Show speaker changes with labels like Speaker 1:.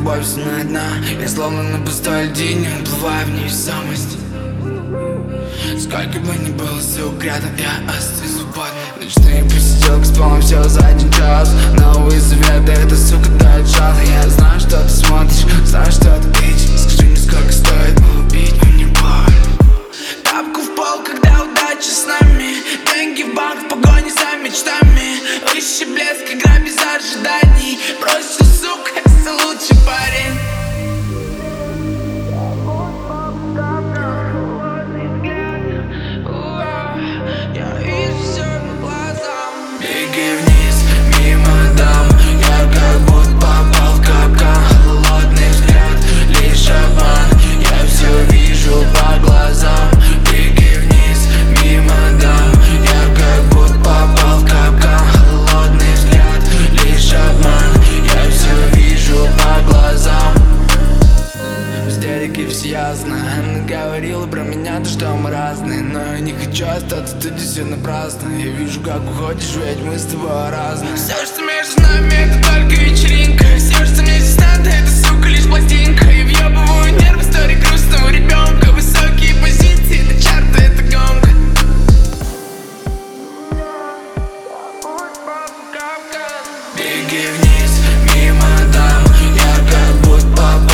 Speaker 1: любовь все на дна. Я словно на пустой льдине уплываю в невесомость. Сколько бы ни было звук рядом, я остаюсь свободным. Ночные посиделки с полом все за один час. Новые заветы, эта сука дает шанс. Я знаю, что ты смотришь, знаю, что ты видишь. Скажи мне, сколько стоит убить мне боль. Тапку в пол, когда удача с нами. Деньги в банк в погоне за мечтами. Выше блеск, игра без ожиданий. Бросил, сука, если лучший парень. Беги вниз, мимо дам. Я как будто попал в капкан. Холодный взгляд, лишь обман. Я все вижу по глазам. Беги вниз, мимо дам. Я как будто попал в капкан. Холодный взгляд, лишь обман. Я все вижу по глазам. В стерике все ясно. Она говорила про меня, то что мы разные. Но я не хочу остаться тут все напрасно. Я вижу, как уходишь, ведь мы с тобой разные. Все, что между нами, это только вечеринка. Все, что мне здесь надо, это, сука, лишь пластинка. И въебываю нервы истории грустного ребенка. Высокие позиции, это чарты, это гонка. Беги вниз, мимо дам. Я как будто попал